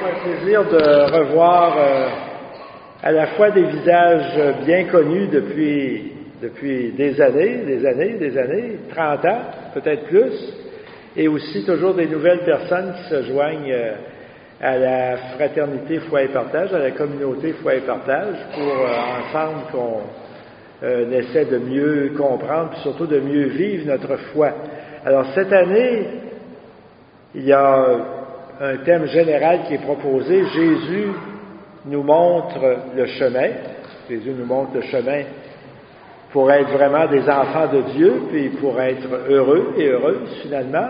un plaisir de revoir à la fois des visages bien connus depuis des années, 30 ans, peut-être plus, et aussi toujours des nouvelles personnes qui se joignent à la fraternité Foi et Partage, à la communauté Foi et Partage, pour ensemble qu'on essaie de mieux comprendre, puis surtout de mieux vivre notre foi. Alors cette année, il y a un thème général qui est proposé. Jésus nous montre le chemin. Jésus nous montre le chemin pour être vraiment des enfants de Dieu, puis pour être heureux et heureuses finalement.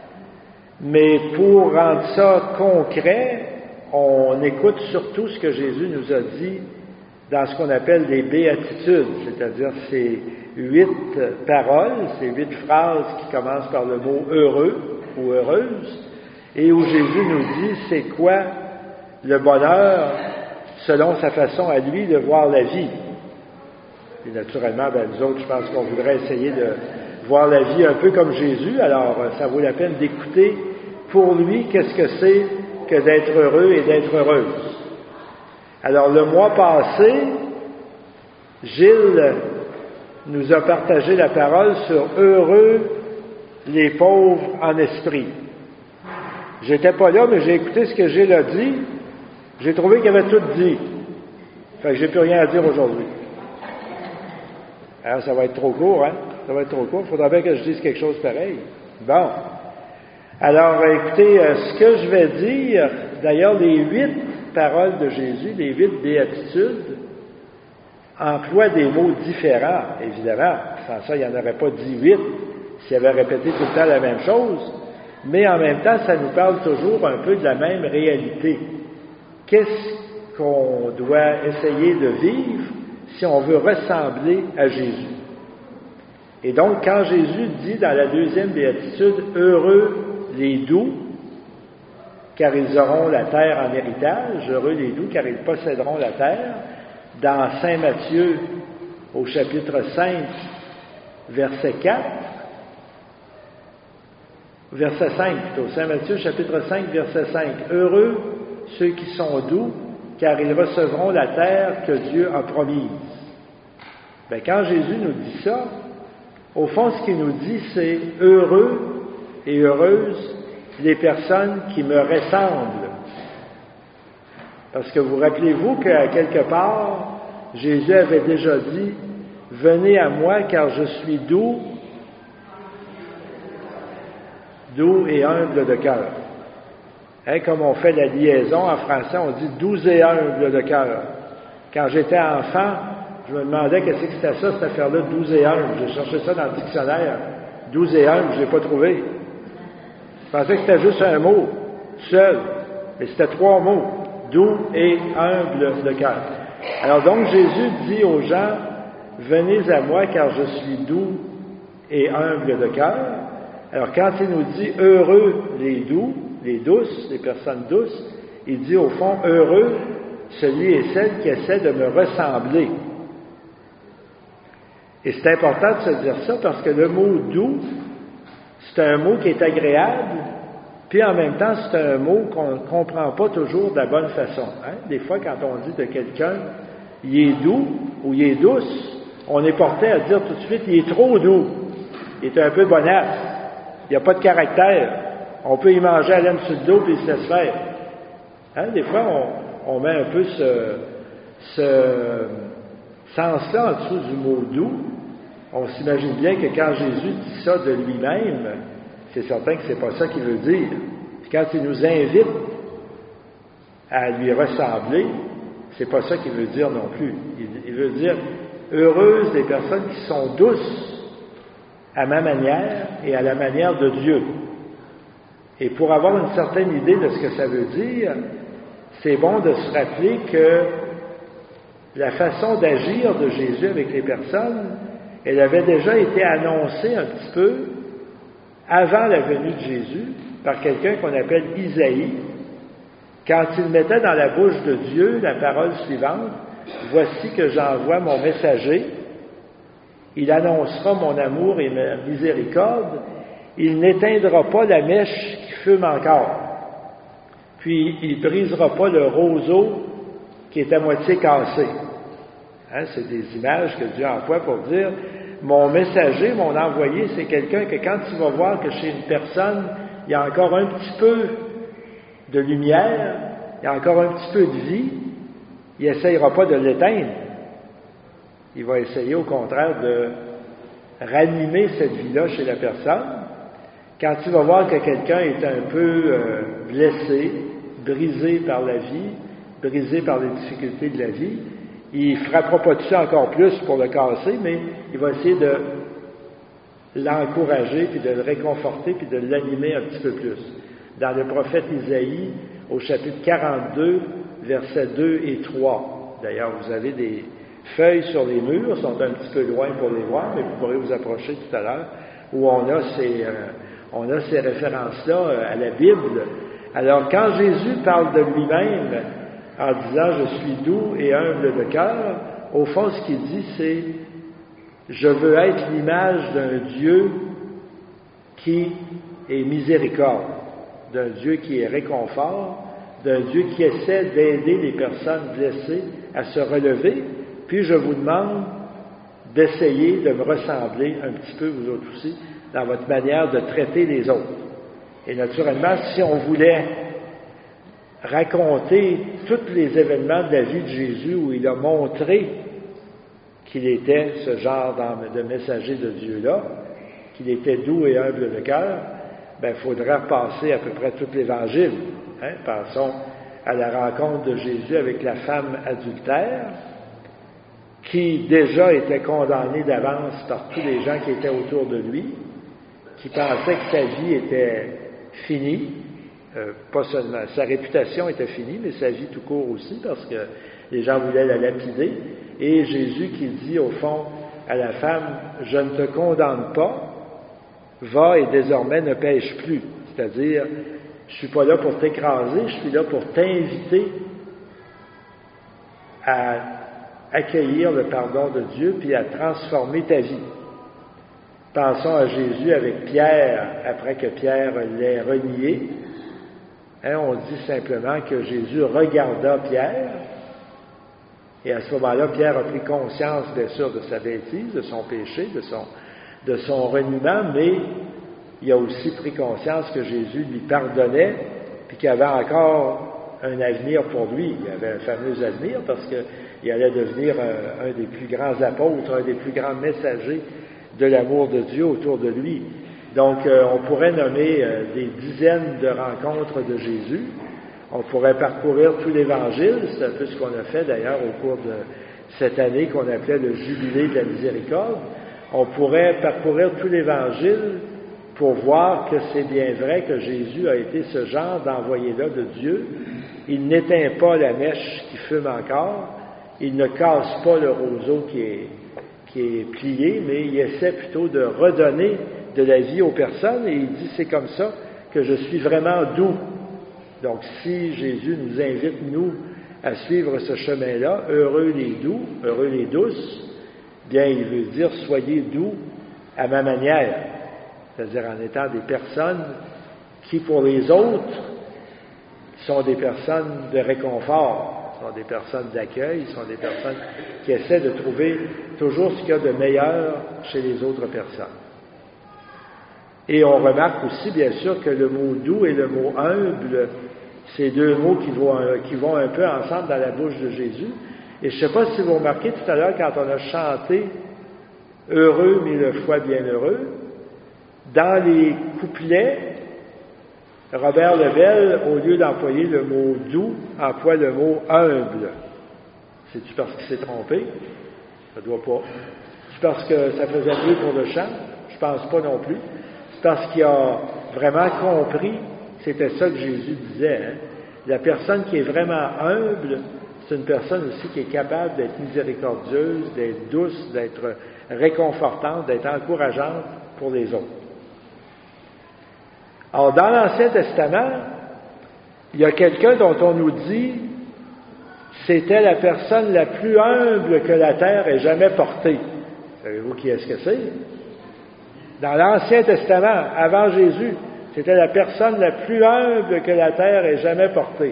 Mais pour rendre ça concret, on écoute surtout ce que Jésus nous a dit dans ce qu'on appelle les béatitudes, c'est-à-dire ces 8 paroles, ces 8 phrases qui commencent par le mot heureux ou heureuse, et où Jésus nous dit c'est quoi le bonheur selon sa façon à lui de voir la vie. Et naturellement, nous autres, je pense qu'on voudrait essayer de voir la vie un peu comme Jésus, alors ça vaut la peine d'écouter pour lui qu'est-ce que c'est que d'être heureux et d'être heureuse. Alors le mois passé, Gilles nous a partagé la parole sur « Heureux les pauvres en esprit ». J'étais pas là, mais j'ai écouté ce que Gilles a dit. J'ai trouvé qu'il avait tout dit. Fait que j'ai plus rien à dire aujourd'hui. Alors, ça va être trop court, hein? Ça va être trop court. Il faudra bien que je dise quelque chose pareil. Bon. Alors, écoutez, ce que je vais dire, d'ailleurs, les 8 paroles de Jésus, les 8 béatitudes, emploient des mots différents, évidemment. Sans ça, il n'y en aurait pas 18 s'il avait répété tout le temps la même chose. Mais en même temps, ça nous parle toujours un peu de la même réalité. Qu'est-ce qu'on doit essayer de vivre si on veut ressembler à Jésus? Et donc, quand Jésus dit dans la 2e béatitude, « Heureux les doux, car ils auront la terre en héritage. Heureux les doux, car ils posséderont la terre. » Dans Saint Matthieu, au chapitre 5, verset 4, verset 5 plutôt, Saint Matthieu, chapitre 5, verset 5, « Heureux ceux qui sont doux, car ils recevront la terre que Dieu a promise. » Bien, quand Jésus nous dit ça, au fond, ce qu'il nous dit, c'est « Heureux et heureuses les personnes qui me ressemblent. » Parce que vous rappelez-vous qu'à quelque part, Jésus avait déjà dit « Venez à moi, car je suis doux et humble de cœur. » Hein, comme on fait la liaison en français, on dit « doux et humble de cœur ». Quand j'étais enfant, je me demandais qu'est-ce que c'était ça, cette affaire-là, doux et humble. J'ai cherché ça dans le dictionnaire. Doux et humble, je l'ai pas trouvé. Je pensais que c'était juste un mot, seul. Mais c'était 3 mots. Doux et humble de cœur. Alors donc, Jésus dit aux gens, « Venez à moi, car je suis doux et humble de cœur. » Alors, quand il nous dit « Heureux les doux », les douces, les personnes douces, il dit au fond « Heureux celui et celle qui essaie de me ressembler. » Et c'est important de se dire ça parce que le mot « doux », c'est un mot qui est agréable, puis en même temps, c'est un mot qu'on ne comprend pas toujours de la bonne façon. Hein? Des fois, quand on dit de quelqu'un « il est doux » ou « il est douce », on est porté à dire tout de suite « il est trop doux », il est un peu bonasse, il n'y a pas de caractère, on peut y manger à laine sur le dos puis il se laisse faire. Hein? Des fois, on met un peu ce sens-là en dessous du mot « doux ». On s'imagine bien que quand Jésus dit ça de lui-même, c'est certain que c'est pas ça qu'il veut dire. Puis quand il nous invite à lui ressembler, c'est pas ça qu'il veut dire non plus. Il veut dire heureuses les personnes qui sont douces à ma manière et à la manière de Dieu. Et pour avoir une certaine idée de ce que ça veut dire, c'est bon de se rappeler que la façon d'agir de Jésus avec les personnes, elle avait déjà été annoncée un petit peu avant la venue de Jésus par quelqu'un qu'on appelle Isaïe, quand il mettait dans la bouche de Dieu la parole suivante, « Voici que j'envoie mon messager, il annoncera mon amour et ma miséricorde, il n'éteindra pas la mèche qui fume encore. » puis il ne brisera pas le roseau qui est à moitié cassé. Hein, c'est des images que Dieu emploie pour dire, mon messager, mon envoyé, c'est quelqu'un que quand tu vas voir que chez une personne, il y a encore un petit peu de lumière, il y a encore un petit peu de vie, il n'essayera pas de l'éteindre. Il va essayer au contraire de ranimer cette vie-là chez la personne. Quand tu vas voir que quelqu'un est un peu blessé, brisé par la vie, brisé par les difficultés de la vie, il ne frappera pas dessus encore plus pour le casser, mais il va essayer de l'encourager, puis de le réconforter, puis de l'animer un petit peu plus. Dans le prophète Isaïe, au chapitre 42, versets 2 et 3. D'ailleurs, vous avez des feuilles sur les murs, sont un petit peu loin pour les voir, mais vous pourrez vous approcher tout à l'heure, où on a ces références-là à la Bible. Alors, quand Jésus parle de lui-même, en disant « Je suis doux et humble de cœur », au fond, ce qu'il dit, c'est « Je veux être l'image d'un Dieu qui est miséricorde, d'un Dieu qui est réconfort, d'un Dieu qui essaie d'aider les personnes blessées à se relever, puis je vous demande d'essayer de me ressembler un petit peu, vous autres aussi, dans votre manière de traiter les autres. » Et naturellement, si on voulait raconter tous les événements de la vie de Jésus où il a montré qu'il était ce genre de messager de Dieu-là, qu'il était doux et humble de cœur, il faudrait repasser à peu près tout l'Évangile. Hein? Pensons à la rencontre de Jésus avec la femme adultère, qui déjà était condamnée d'avance par tous les gens qui étaient autour de lui, qui pensaient que sa vie était finie, pas seulement, sa réputation était finie, mais sa vie tout court aussi, parce que les gens voulaient la lapider. Et Jésus qui dit au fond à la femme, « Je ne te condamne pas, va et désormais ne pêche plus. » C'est-à-dire, je ne suis pas là pour t'écraser, je suis là pour t'inviter à accueillir le pardon de Dieu puis à transformer ta vie. Pensons à Jésus avec Pierre, après que Pierre l'ait renié. Hein, on dit simplement que Jésus regarda Pierre, et à ce moment-là, Pierre a pris conscience, bien sûr, de sa bêtise, de son péché, de son reniement, mais il a aussi pris conscience que Jésus lui pardonnait, puis qu'il avait encore un avenir pour lui. Il avait un fameux avenir, parce qu'il allait devenir un des plus grands apôtres, un des plus grands messagers de l'amour de Dieu autour de lui. Donc, on pourrait nommer des dizaines de rencontres de Jésus. On pourrait parcourir tout l'Évangile, c'est un peu ce qu'on a fait d'ailleurs au cours de cette année qu'on appelait le Jubilé de la miséricorde. On pourrait parcourir tout l'Évangile pour voir que c'est bien vrai que Jésus a été ce genre d'envoyé-là de Dieu. Il n'éteint pas la mèche qui fume encore, il ne casse pas le roseau qui est plié, mais il essaie plutôt de redonner de la vie aux personnes, et il dit, c'est comme ça que je suis vraiment doux. Donc, si Jésus nous invite, nous, à suivre ce chemin-là, heureux les doux, heureux les douces, bien, il veut dire, soyez doux à ma manière. C'est-à-dire en étant des personnes qui, pour les autres, sont des personnes de réconfort, sont des personnes d'accueil, sont des personnes qui essaient de trouver toujours ce qu'il y a de meilleur chez les autres personnes. Et on remarque aussi, bien sûr, que le mot doux et le mot humble, c'est deux mots qui vont un peu ensemble dans la bouche de Jésus. Et je ne sais pas si vous remarquez tout à l'heure, quand on a chanté « Heureux, mille fois bienheureux », dans les couplets, Robert Lebel, au lieu d'employer le mot « doux », emploie le mot « humble ». C'est-tu parce qu'il s'est trompé? Ça ne doit pas. C'est parce que ça faisait mieux pour le chant? Je ne pense pas non plus. C'est parce qu'il a vraiment compris que c'était ça que Jésus disait. Hein? La personne qui est vraiment humble, c'est une personne aussi qui est capable d'être miséricordieuse, d'être douce, d'être réconfortante, d'être encourageante pour les autres. Alors, dans l'Ancien Testament, il y a quelqu'un dont on nous dit c'était la personne la plus humble que la terre ait jamais portée. Savez-vous qui est-ce que c'est? Dans l'Ancien Testament, avant Jésus, C'était la personne la plus humble que la terre ait jamais portée.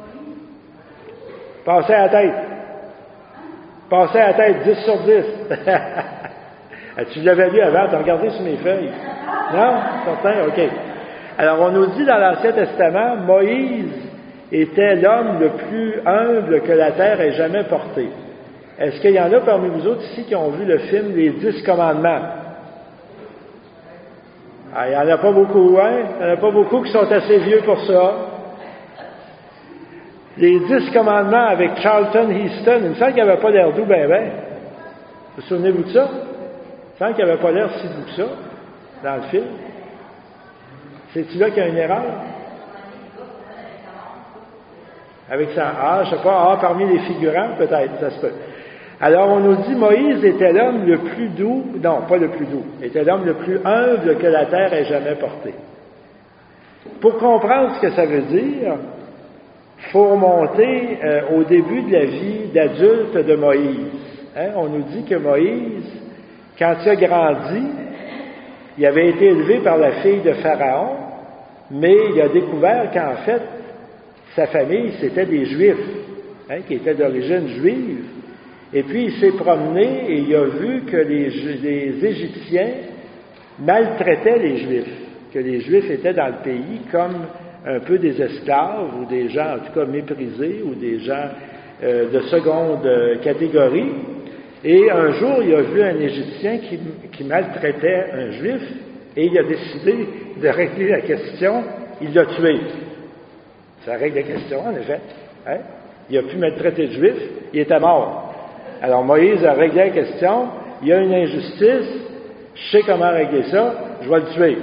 Passez à la tête. Passez à la tête, 10 sur 10. Tu l'avais lu avant, tu as regardé sur mes feuilles. Non? Certain? OK. Alors, on nous dit dans l'Ancien Testament, Moïse était l'homme le plus humble que la terre ait jamais porté. Est-ce qu'il y en a parmi vous autres ici qui ont vu le film Les 10 commandements? Ah, il n'y en a pas beaucoup, hein? Il n'y en a pas beaucoup qui sont assez vieux pour ça. Les 10 commandements avec Charlton Heston, il me semble qu'il n'avait pas l'air doux, Vous souvenez-vous de ça? Il me semble qu'il n'avait pas l'air si doux que ça, dans le film. C'est-tu là qu'il y a une erreur? Avec ça, je sais pas, parmi les figurants, peut-être, ça se peut. Alors, on nous dit, Moïse était l'homme le plus doux, non, pas le plus doux, était l'homme le plus humble que la terre ait jamais porté. Pour comprendre ce que ça veut dire, il faut remonter au début de la vie d'adulte de Moïse. On nous dit que Moïse, quand il a grandi, il avait été élevé par la fille de Pharaon, mais il a découvert qu'en fait, sa famille, c'était des Juifs, qui étaient d'origine juive. Et puis, il s'est promené et il a vu que les Égyptiens maltraitaient les Juifs, que les Juifs étaient dans le pays comme un peu des esclaves ou des gens, en tout cas, méprisés ou des gens de seconde catégorie. Et un jour, il a vu un Égyptien qui maltraitait un Juif et il a décidé de régler la question, il l'a tué. Ça règle la question, en effet. Il a pu maltraiter le Juif, il était mort. Alors Moïse a réglé la question, il y a une injustice, je sais comment régler ça, je vais le tuer.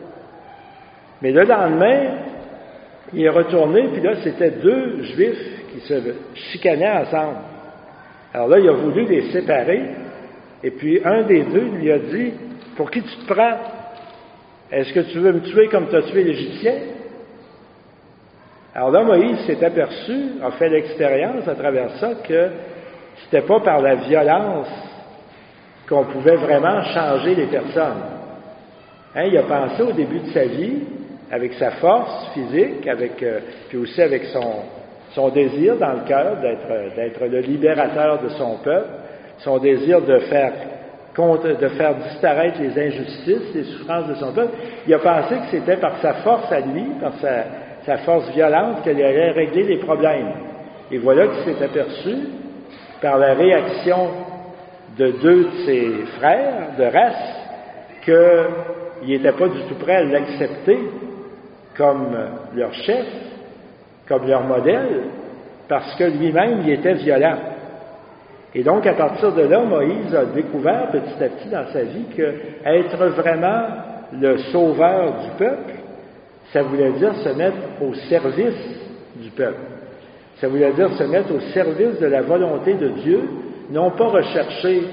Mais le lendemain, il est retourné, puis là, c'était 2 Juifs qui se chicanaient ensemble. Alors là, il a voulu les séparer, et puis un des 2 lui a dit, « Pour qui tu te prends? Est-ce que tu veux me tuer comme tu as tué l'Égyptien? » Alors là, Moïse s'est aperçu, a fait l'expérience à travers ça, que c'était pas par la violence qu'on pouvait vraiment changer les personnes. Il a pensé au début de sa vie, avec sa force physique, puis aussi avec son désir dans le cœur d'être le libérateur de son peuple, son désir de faire disparaître les injustices, les souffrances de son peuple. Il a pensé que c'était par sa force à lui, par sa force violente, qu'il allait régler les problèmes. Et voilà qu'il s'est aperçu, par la réaction de 2 de ses frères de race, qu'il n'était pas du tout prêt à l'accepter comme leur chef, comme leur modèle, parce que lui-même, il était violent. Et donc, à partir de là, Moïse a découvert petit à petit dans sa vie qu'être vraiment le sauveur du peuple, ça voulait dire se mettre au service du peuple. Ça voulait dire se mettre au service de la volonté de Dieu, non pas rechercher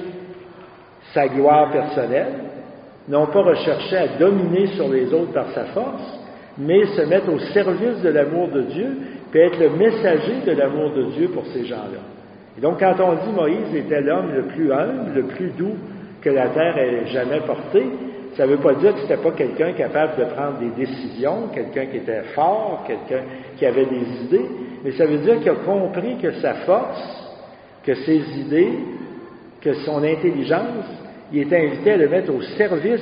sa gloire personnelle, non pas rechercher à dominer sur les autres par sa force, mais se mettre au service de l'amour de Dieu, puis être le messager de l'amour de Dieu pour ces gens-là. Et donc, quand on dit Moïse était l'homme le plus humble, le plus doux que la terre ait jamais porté, ça ne veut pas dire que c'était pas quelqu'un capable de prendre des décisions, quelqu'un qui était fort, quelqu'un qui avait des idées, mais ça veut dire qu'il a compris que sa force, que ses idées, que son intelligence, il était invité à le mettre au service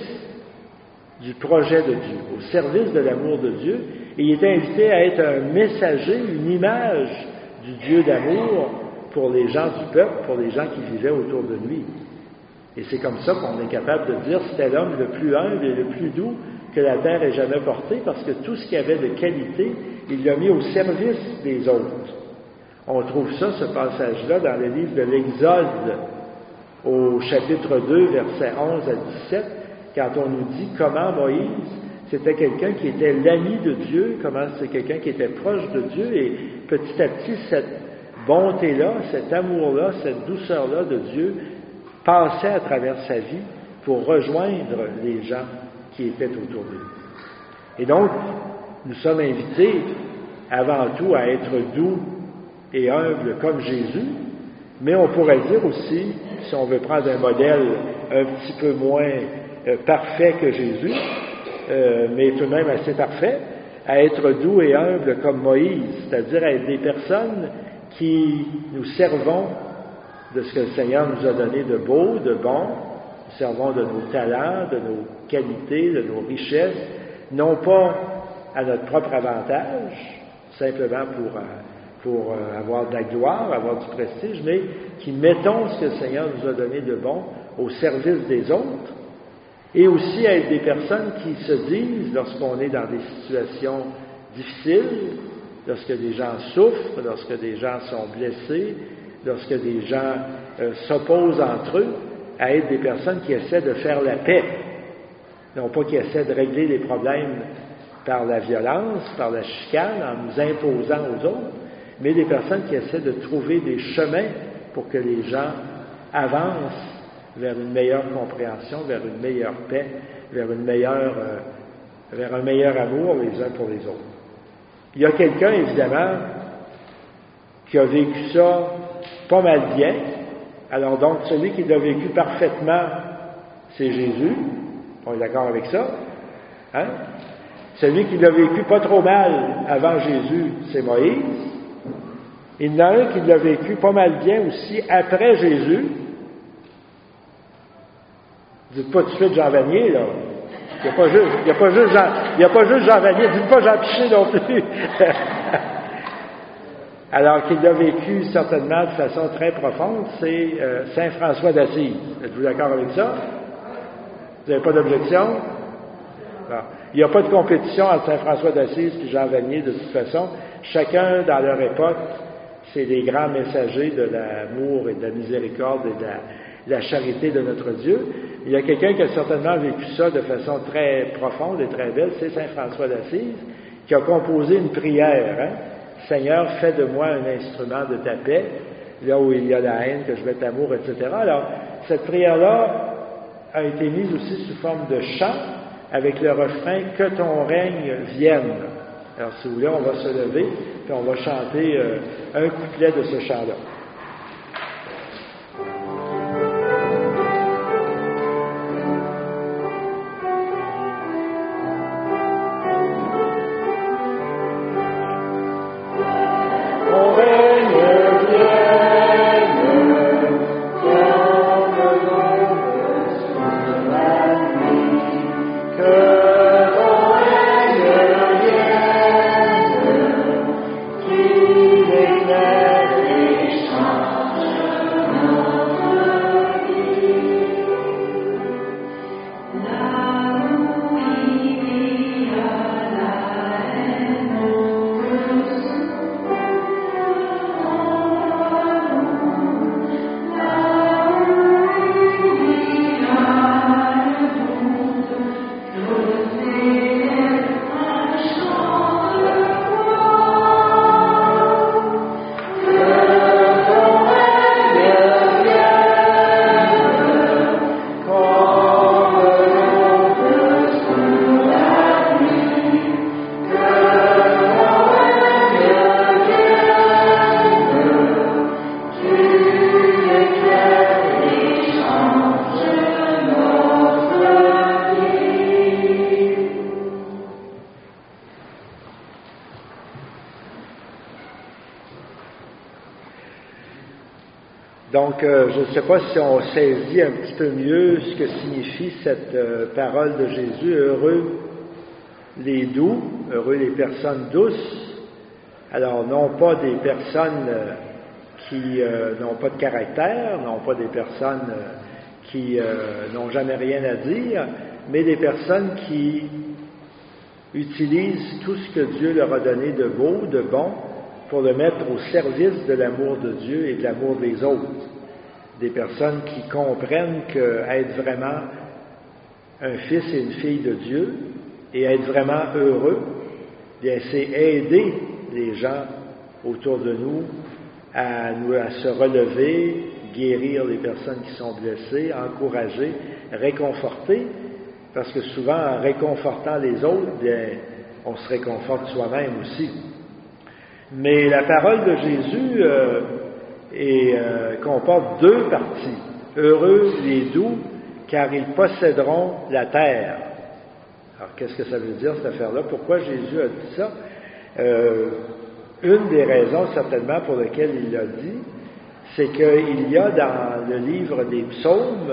du projet de Dieu, au service de l'amour de Dieu, et il était invité à être un messager, une image du Dieu d'amour pour les gens du peuple, pour les gens qui vivaient autour de lui. Et c'est comme ça qu'on est capable de dire c'était l'homme le plus humble et le plus doux que la terre ait jamais porté, parce que tout ce qu'il y avait de qualité, il l'a mis au service des autres. On trouve ça, ce passage-là, dans le livre de l'Exode, au chapitre 2, versets 11 à 17, quand on nous dit comment Moïse, c'était quelqu'un qui était l'ami de Dieu, comment c'est quelqu'un qui était proche de Dieu, et petit à petit, cette bonté-là, cet amour-là, cette douceur-là de Dieu passait à travers sa vie pour rejoindre les gens qui étaient autour de lui. Et donc, nous sommes invités avant tout à être doux et humbles comme Jésus, mais on pourrait dire aussi, si on veut prendre un modèle un petit peu moins parfait que Jésus, mais tout de même assez parfaits, à être doux et humbles comme Moïse, c'est-à-dire à être des personnes qui nous servons de ce que le Seigneur nous a donné de beau, de bon, nous servons de nos talents, de nos qualités, de nos richesses, non pas à notre propre avantage, simplement pour avoir de la gloire, avoir du prestige, mais qui mettons ce que le Seigneur nous a donné de bon au service des autres, et aussi à être des personnes qui se disent, lorsqu'on est dans des situations difficiles, lorsque des gens souffrent, lorsque des gens sont blessés, lorsque des gens s'opposent entre eux, à être des personnes qui essaient de faire la paix, non pas qui essaient de régler les problèmes par la violence, par la chicane, en nous imposant aux autres, mais des personnes qui essaient de trouver des chemins pour que les gens avancent vers une meilleure compréhension, vers une meilleure paix, vers un meilleur amour les uns pour les autres. Il y a quelqu'un, évidemment, qui a vécu ça pas mal bien. Alors donc, celui qui l'a vécu parfaitement, c'est Jésus. On est d'accord avec ça? Hein? Celui qui l'a vécu pas trop mal avant Jésus, c'est Moïse. Il y en a un qui l'a vécu pas mal bien aussi après Jésus. Dites pas tout de suite Jean Vanier, là. Il n'y a pas juste Jean Vanier, dites pas Jean Piché non plus. Alors qu'il l'a vécu certainement de façon très profonde, c'est Saint François d'Assise. Êtes-vous d'accord avec ça? Vous n'avez pas d'objection? Bon. Il n'y a pas de compétition entre Saint François d'Assise et Jean Vanier de toute façon. Chacun, dans leur époque, c'est des grands messagers de l'amour et de la miséricorde et de la charité de notre Dieu. Il y a quelqu'un qui a certainement vécu ça de façon très profonde et très belle, c'est Saint François d'Assise, qui a composé une prière. Hein? Seigneur, fais de moi un instrument de ta paix, là où il y a la haine, que je mette l'amour, etc. Alors, cette prière-là a été mise aussi sous forme de chant, avec le refrain « Que ton règne vienne ». Alors, si vous voulez, on va se lever, puis on va chanter un couplet de ce chant-là. Donc, je ne sais pas si on saisit un petit peu mieux ce que signifie cette parole de Jésus. Heureux les doux, heureux les personnes douces. Alors, non pas des personnes qui n'ont pas de caractère, non pas des personnes qui n'ont jamais rien à dire, mais des personnes qui utilisent tout ce que Dieu leur a donné de beau, de bon, pour le mettre au service de l'amour de Dieu et de l'amour des autres. Des personnes qui comprennent qu'être vraiment un fils et une fille de Dieu et être vraiment heureux, bien, c'est aider les gens autour de nous à se relever, guérir les personnes qui sont blessées, encourager, réconforter, parce que souvent, en réconfortant les autres, bien, on se réconforte soi-même aussi. Mais la parole de Jésus comporte deux parties. Heureux les doux, car ils posséderont la terre. Alors, qu'est-ce que ça veut dire, cette affaire-là? Pourquoi Jésus a dit ça? Une des raisons, certainement, pour lesquelles il l'a dit, c'est qu'il y a dans le livre des psaumes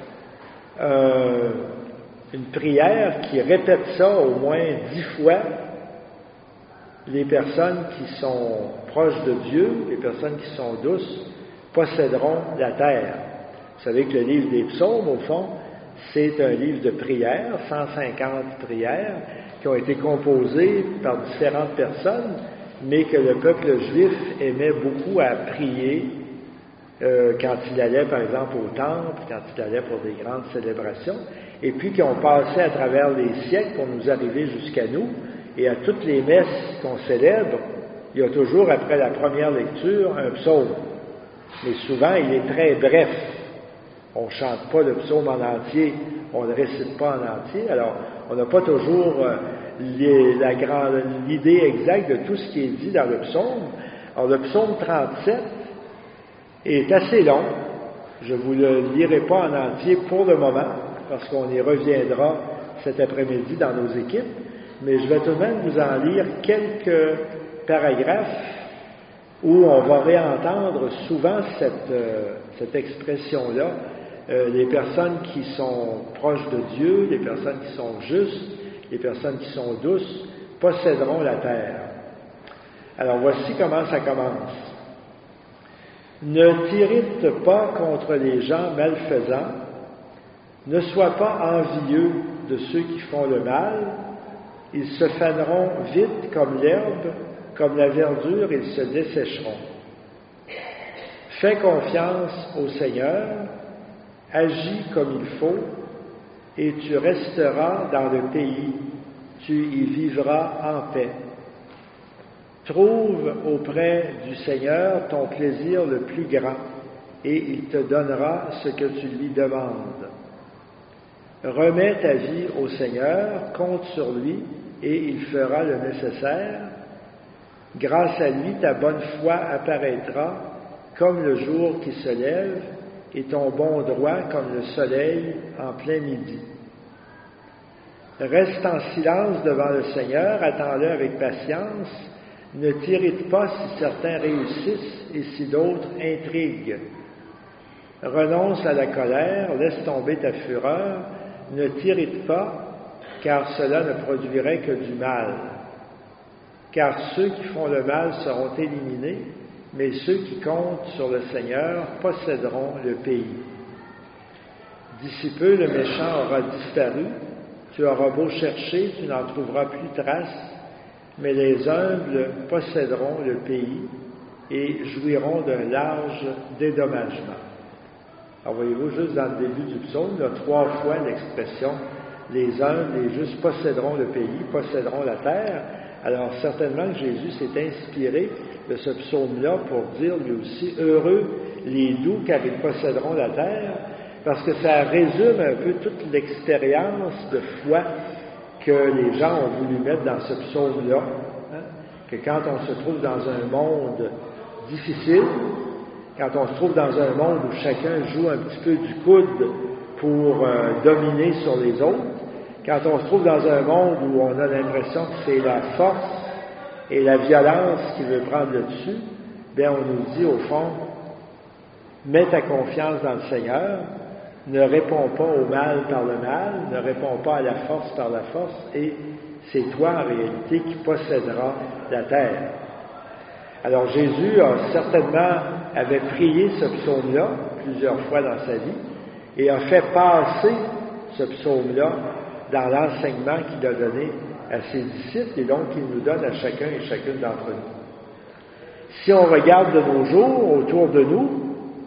une prière qui répète ça au moins 10 fois. Les personnes qui sont proches de Dieu, les personnes qui sont douces, posséderont la terre. Vous savez que le livre des psaumes, au fond, c'est un livre de prières, 150 prières, qui ont été composées par différentes personnes, mais que le peuple juif aimait beaucoup à prier quand il allait, par exemple, au temple, quand il allait pour des grandes célébrations, et puis qui ont passé à travers les siècles pour nous arriver jusqu'à nous. Et à toutes les messes qu'on célèbre, il y a toujours, après la première lecture, un psaume. Mais souvent, il est très bref. On ne chante pas le psaume en entier, on ne le récite pas en entier. Alors, on n'a pas toujours l'idée exacte de tout ce qui est dit dans le psaume. Alors, le psaume 37 est assez long. Je ne vous le lirai pas en entier pour le moment, parce qu'on y reviendra cet après-midi dans nos équipes. Mais je vais tout de même vous en lire quelques paragraphes où on va réentendre souvent cette expression-là. Les personnes qui sont proches de Dieu, les personnes qui sont justes, les personnes qui sont douces, posséderont la terre. Alors voici comment ça commence. Ne t'irrite pas contre les gens malfaisants, ne sois pas envieux de ceux qui font le mal. Ils se faneront vite comme l'herbe, comme la verdure, ils se dessécheront. Fais confiance au Seigneur, agis comme il faut, et tu resteras dans le pays, tu y vivras en paix. Trouve auprès du Seigneur ton plaisir le plus grand, et il te donnera ce que tu lui demandes. Remets ta vie au Seigneur, compte sur lui, et il fera le nécessaire. Grâce à lui, ta bonne foi apparaîtra comme le jour qui se lève, et ton bon droit comme le soleil en plein midi. Reste en silence devant le Seigneur, attends-le avec patience. Ne t'irrite pas si certains réussissent et si d'autres intriguent. Renonce à la colère, laisse tomber ta fureur, ne t'irrite pas, car cela ne produirait que du mal. Car ceux qui font le mal seront éliminés, mais ceux qui comptent sur le Seigneur posséderont le pays. D'ici peu, le méchant aura disparu, tu auras beau chercher, tu n'en trouveras plus trace, mais les humbles posséderont le pays et jouiront d'un large dédommagement. Alors voyez-vous, juste dans le début du psaume, il y a 3 fois l'expression « les humbles, les justes posséderont le pays, posséderont la terre ». Alors certainement que Jésus s'est inspiré de ce psaume-là pour dire lui aussi « heureux les doux, car ils posséderont la terre », parce que ça résume un peu toute l'expérience de foi que les gens ont voulu mettre dans ce psaume-là, hein? Que quand on se trouve dans un monde difficile, quand on se trouve dans un monde où chacun joue un petit peu du coude pour dominer sur les autres, quand on se trouve dans un monde où on a l'impression que c'est la force et la violence qui veut prendre le dessus, bien on nous dit au fond, mets ta confiance dans le Seigneur, ne réponds pas au mal par le mal, ne réponds pas à la force par la force, et c'est toi en réalité qui posséderas la terre. Alors Jésus avait prié ce psaume-là plusieurs fois dans sa vie, et a fait passer ce psaume-là dans l'enseignement qu'il a donné à ses disciples, et donc qu'il nous donne à chacun et chacune d'entre nous. Si on regarde de nos jours autour de nous,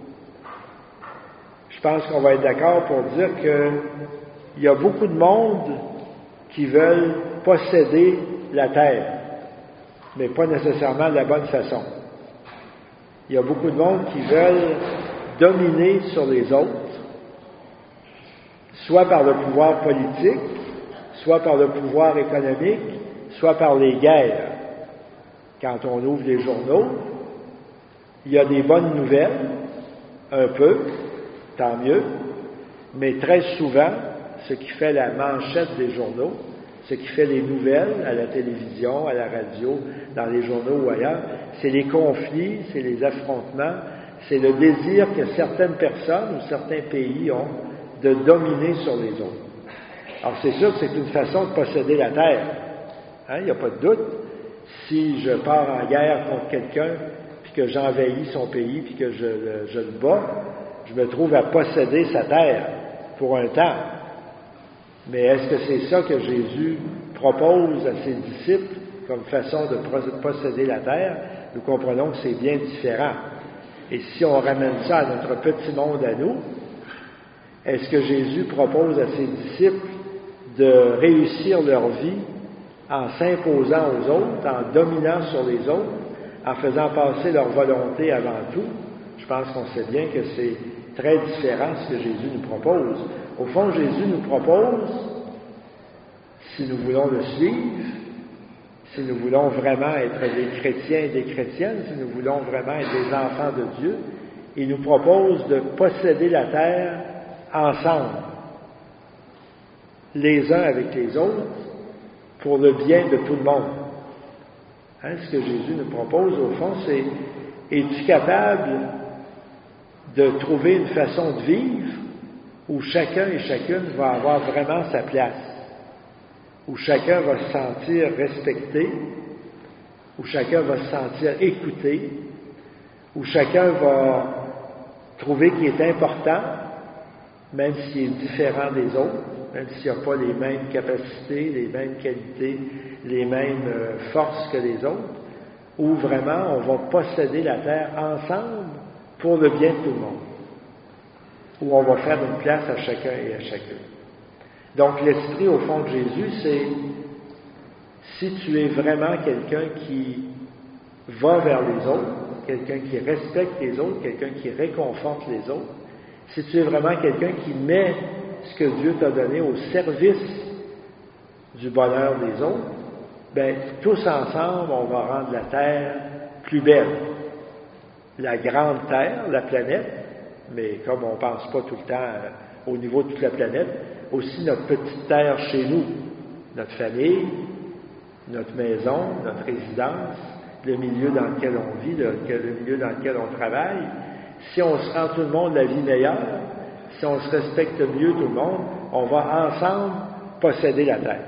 je pense qu'on va être d'accord pour dire qu'il y a beaucoup de monde qui veulent posséder la terre, mais pas nécessairement de la bonne façon. Il y a beaucoup de monde qui veulent dominer sur les autres, soit par le pouvoir politique, soit par le pouvoir économique, soit par les guerres. Quand on ouvre les journaux, il y a des bonnes nouvelles, un peu, tant mieux, mais très souvent, ce qui fait la manchette des journaux, ce qui fait les nouvelles à la télévision, à la radio, dans les journaux ou ailleurs, c'est les conflits, c'est les affrontements, c'est le désir que certaines personnes ou certains pays ont de dominer sur les autres. Alors c'est sûr que c'est une façon de posséder la terre. Il n'y a pas de doute. Si je pars en guerre contre quelqu'un, puis que j'envahis son pays, puis que je le bats, je me trouve à posséder sa terre pour un temps. Mais est-ce que c'est ça que Jésus propose à ses disciples comme façon de posséder la terre? Nous comprenons que c'est bien différent. Et si on ramène ça à notre petit monde à nous, est-ce que Jésus propose à ses disciples de réussir leur vie en s'imposant aux autres, en dominant sur les autres, en faisant passer leur volonté avant tout? Je pense qu'on sait bien que c'est très différent ce que Jésus nous propose. Au fond, Jésus nous propose, si nous voulons le suivre, si nous voulons vraiment être des chrétiens et des chrétiennes, si nous voulons vraiment être des enfants de Dieu, il nous propose de posséder la terre ensemble, les uns avec les autres, pour le bien de tout le monde. Ce que Jésus nous propose, au fond, c'est: es-tu capable de trouver une façon de vivre où chacun et chacune va avoir vraiment sa place, où chacun va se sentir respecté, où chacun va se sentir écouté, où chacun va trouver qu'il est important, même s'il est différent des autres, même s'il n'a pas les mêmes capacités, les mêmes qualités, les mêmes forces que les autres, où vraiment on va posséder la terre ensemble pour le bien de tout le monde, où on va faire une place à chacun et à chacune. Donc l'esprit au fond de Jésus, c'est: si tu es vraiment quelqu'un qui va vers les autres, quelqu'un qui respecte les autres, quelqu'un qui réconforte les autres, si tu es vraiment quelqu'un qui met ce que Dieu t'a donné au service du bonheur des autres, bien, tous ensemble, on va rendre la Terre plus belle. La grande Terre, la planète, mais comme on ne pense pas tout le temps au niveau de toute la planète, aussi notre petite Terre chez nous, notre famille, notre maison, notre résidence, le milieu dans lequel on vit, le milieu dans lequel on travaille. Si on se rend tout le monde la vie meilleure, si on se respecte mieux tout le monde, on va ensemble posséder la terre.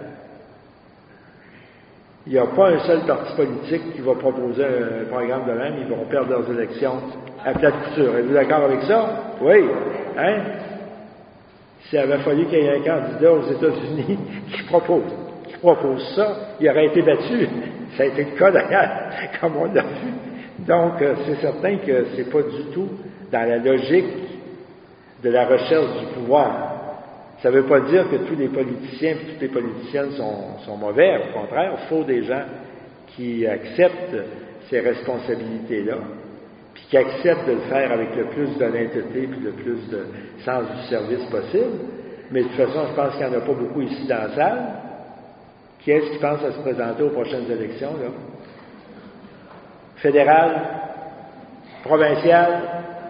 Il n'y a pas un seul parti politique qui va proposer un programme de même, ils vont perdre leurs élections à plate couture. Êtes-vous d'accord avec ça? Oui. Hein? S'il avait fallu qu'il y ait un candidat aux États-Unis qui propose ça, il aurait été battu. Ça a été le cas d'ailleurs, comme on l'a vu. Donc, c'est certain que c'est pas du tout dans la logique de la recherche du pouvoir. Ça ne veut pas dire que tous les politiciens et toutes les politiciennes sont mauvais. Au contraire, il faut des gens qui acceptent ces responsabilités-là, puis qui acceptent de le faire avec le plus d'honnêteté puis le plus de sens du service possible. Mais de toute façon, je pense qu'il n'y en a pas beaucoup ici dans la salle. Qui est-ce qui pense à se présenter aux prochaines élections, là? Fédérales, provinciales,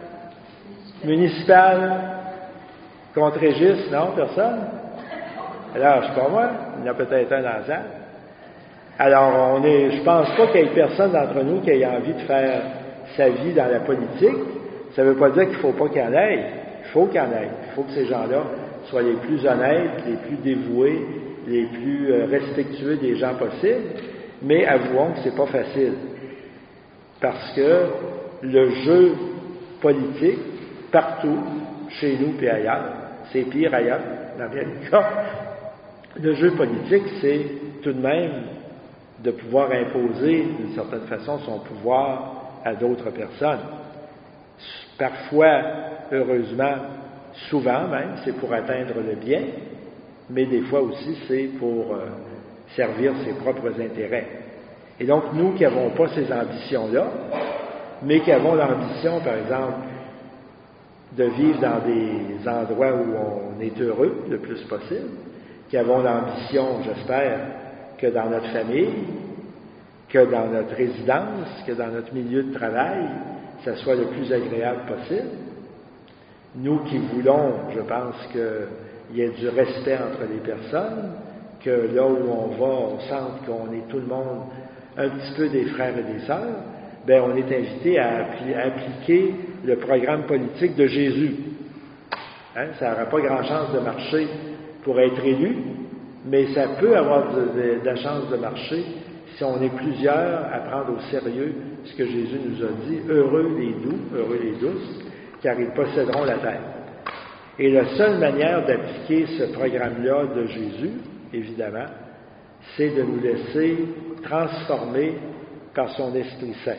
municipales, contre Régis, non, personne? Alors, je sais pas moi, il y en a peut-être un dans la salle. Alors, je pense pas qu'il y ait personne d'entre nous qui ait envie de faire sa vie dans la politique. Ça ne veut pas dire qu'il ne faut pas qu'il y en ait. Il faut qu'il y en ait. Il faut que ces gens-là soient les plus honnêtes, les plus dévoués, les plus respectueux des gens possibles. Mais avouons que c'est pas facile. Parce que le jeu politique, partout, chez nous et ailleurs, c'est pire ailleurs, dans bien des cas, le jeu politique, c'est tout de même de pouvoir imposer, d'une certaine façon, son pouvoir à d'autres personnes. Parfois, heureusement, souvent même, c'est pour atteindre le bien, mais des fois aussi, c'est pour servir ses propres intérêts. Et donc, nous qui n'avons pas ces ambitions-là, mais qui avons l'ambition, par exemple, de vivre dans des endroits où on est heureux le plus possible, qui avons l'ambition, j'espère, que dans notre famille, que dans notre résidence, que dans notre milieu de travail, ça soit le plus agréable possible. Nous qui voulons, je pense qu'il y ait du respect entre les personnes, que là où on va, on sente qu'on est tout le monde un petit peu des frères et des sœurs, bien, on est invité à appliquer le programme politique de Jésus. Hein? Ça n'aura pas grand chance de marcher pour être élu, mais ça peut avoir de la chance de marcher si on est plusieurs à prendre au sérieux ce que Jésus nous a dit, heureux les doux, heureux les douces, car ils posséderont la terre. Et la seule manière d'appliquer ce programme-là de Jésus, évidemment, c'est de nous laisser transformer par son Esprit Saint.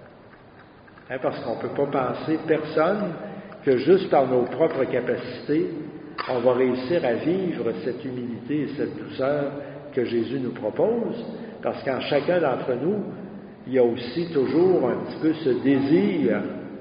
Hein, parce qu'on ne peut pas penser, personne, que juste par nos propres capacités, on va réussir à vivre cette humilité et cette douceur que Jésus nous propose, parce qu'en chacun d'entre nous, il y a aussi toujours un petit peu ce désir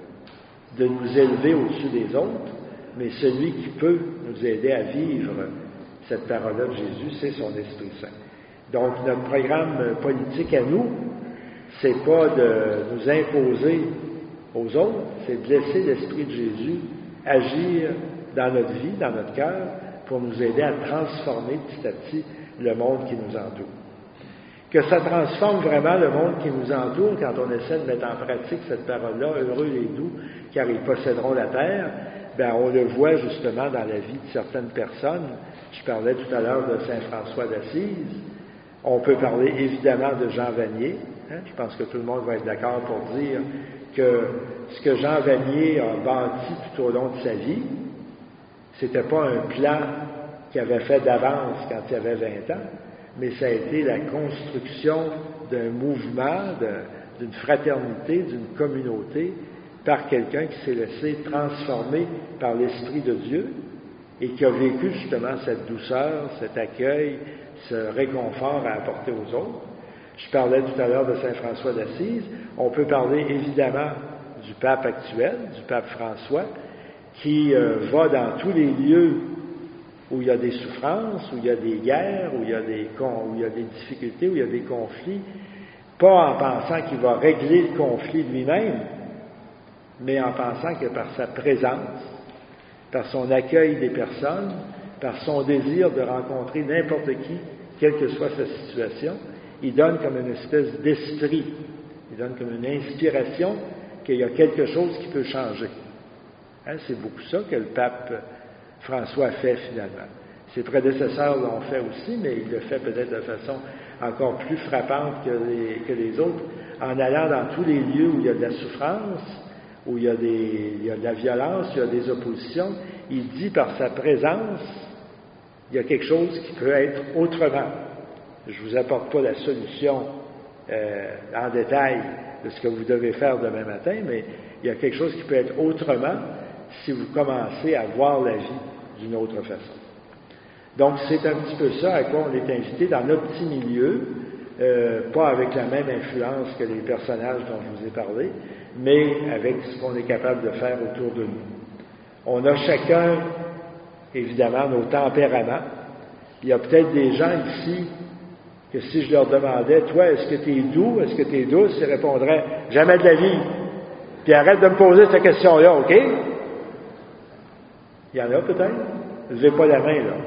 de nous élever au-dessus des autres, mais celui qui peut nous aider à vivre cette parole-là de Jésus, c'est son Esprit Saint. Donc, notre programme politique à nous, c'est pas de nous imposer aux autres, c'est de laisser l'Esprit de Jésus agir dans notre vie, dans notre cœur, pour nous aider à transformer petit à petit le monde qui nous entoure. Que ça transforme vraiment le monde qui nous entoure quand on essaie de mettre en pratique cette parole-là, heureux les doux, car ils posséderont la terre, bien, on le voit justement dans la vie de certaines personnes. Je parlais tout à l'heure de Saint François d'Assise. On peut parler évidemment de Jean Vanier. Hein? Je pense que tout le monde va être d'accord pour dire que ce que Jean Vanier a bâti tout au long de sa vie, c'était pas un plan qu'il avait fait d'avance quand il avait 20 ans, mais ça a été la construction d'un mouvement, d'une fraternité, d'une communauté, par quelqu'un qui s'est laissé transformer par l'Esprit de Dieu et qui a vécu justement cette douceur, cet accueil, ce réconfort à apporter aux autres. Je parlais tout à l'heure de Saint François d'Assise. On peut parler évidemment du pape actuel, du pape François, qui va dans tous les lieux où il y a des souffrances, où il y a des guerres, où il y a des difficultés, où il y a des conflits, pas en pensant qu'il va régler le conflit lui-même, mais en pensant que par sa présence, par son accueil des personnes, par son désir de rencontrer n'importe qui, quelle que soit sa situation, il donne comme une espèce d'esprit, il donne comme une inspiration qu'il y a quelque chose qui peut changer. Hein, c'est beaucoup ça que le pape François fait finalement. Ses prédécesseurs l'ont fait aussi, mais il le fait peut-être de façon encore plus frappante que les autres, en allant dans tous les lieux où il y a de la souffrance, où il y a de la violence, il y a des oppositions. Il dit par sa présence, il y a quelque chose qui peut être autrement. Je ne vous apporte pas la solution en détail de ce que vous devez faire demain matin, mais il y a quelque chose qui peut être autrement si vous commencez à voir la vie d'une autre façon. Donc, c'est un petit peu ça à quoi on est invité dans notre petit milieu, pas avec la même influence que les personnages dont je vous ai parlé, mais avec ce qu'on est capable de faire autour de nous. On a chacun, évidemment, nos tempéraments. Il y a peut-être des gens ici que si je leur demandais, toi, est-ce que tu es doux, est-ce que tu es douce, ils répondraient, jamais de la vie. Puis arrête de me poser cette question-là, OK? Il y en a peut-être. Je n'ai pas la main, là.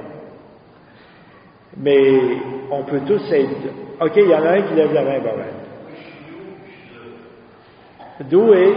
Mais on peut tous être... OK, il y en a un qui lève la main, ben. Doux et...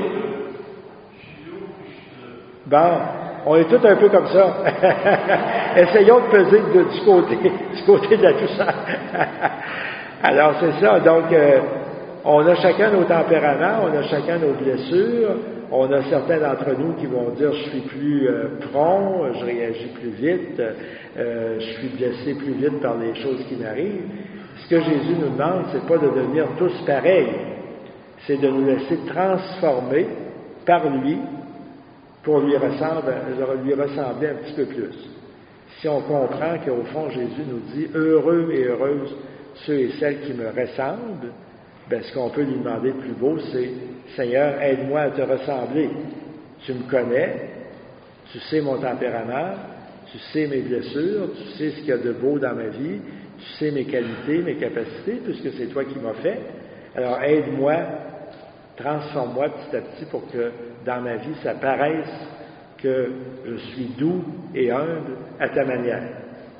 Bon, on est tous un peu comme ça. Essayons de peser du côté de la douceur. Alors, c'est ça. Donc, on a chacun nos tempéraments, on a chacun nos blessures. On a certains d'entre nous qui vont dire, je suis plus prompt, je réagis plus vite, je suis blessé plus vite par les choses qui m'arrivent. Ce que Jésus nous demande, c'est pas de devenir tous pareils, c'est de nous laisser transformer par lui pour lui ressembler un petit peu plus. Si on comprend qu'au fond, Jésus nous dit « Heureux et heureuses ceux et celles qui me ressemblent », ben, ce qu'on peut lui demander de plus beau, c'est « Seigneur, aide-moi à te ressembler. Tu me connais, tu sais mon tempérament, tu sais mes blessures, tu sais ce qu'il y a de beau dans ma vie, tu sais mes qualités, mes capacités, puisque c'est toi qui m'as fait. Alors aide-moi, transforme-moi petit à petit pour que dans ma vie, ça paraisse que je suis doux et humble à ta manière. »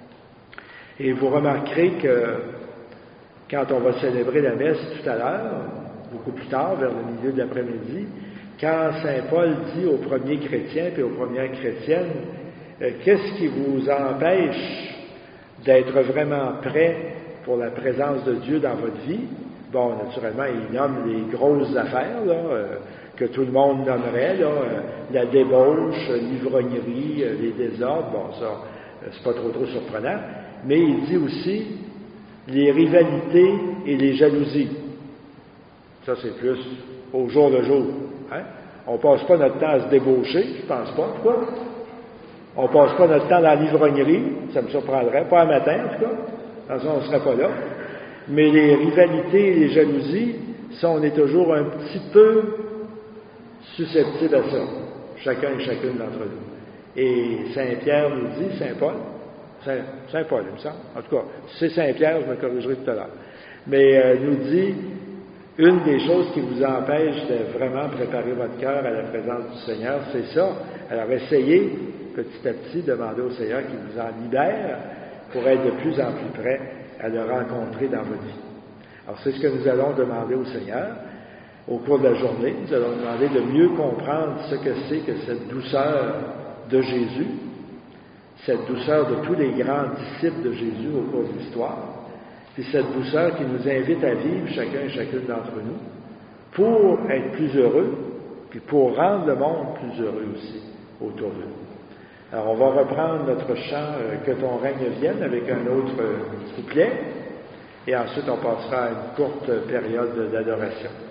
Et vous remarquerez que quand on va célébrer la messe tout à l'heure, beaucoup plus tard, vers le milieu de l'après-midi, quand Saint Paul dit aux premiers chrétiens et aux premières chrétiennes, qu'est-ce qui vous empêche d'être vraiment prêt pour la présence de Dieu dans votre vie? Bon, naturellement, il nomme les grosses affaires, là, que tout le monde nommerait, là, la débauche, l'ivrognerie, les désordres, bon, ça, c'est pas trop surprenant, mais il dit aussi les rivalités et les jalousies. Ça, c'est plus au jour le jour. Hein? On passe pas notre temps à se débaucher, je pense pas. Pourquoi? On passe pas notre temps dans l'ivrognerie, ça me surprendrait, pas un matin en tout cas, de toute façon, on ne serait pas là. Mais les rivalités et les jalousies, ça, on est toujours un petit peu susceptible à ça, chacun et chacune d'entre nous. Et Saint-Pierre nous dit, Saint Paul, il me semble, en tout cas, si c'est Saint-Pierre, je me corrigerai tout à l'heure, mais nous dit, une des choses qui vous empêche de vraiment préparer votre cœur à la présence du Seigneur, c'est ça. Alors essayez petit à petit de demander au Seigneur qu'il vous en libère pour être de plus en plus près à le rencontrer dans votre vie. Alors c'est ce que nous allons demander au Seigneur au cours de la journée. Nous allons demander de mieux comprendre ce que c'est que cette douceur de Jésus, cette douceur de tous les grands disciples de Jésus au cours de l'histoire, puis cette douceur qui nous invite à vivre chacun et chacune d'entre nous pour être plus heureux, puis pour rendre le monde plus heureux aussi autour de nous. Alors on va reprendre notre chant « Que ton règne vienne » avec un autre couplet, et ensuite on passera à une courte période d'adoration.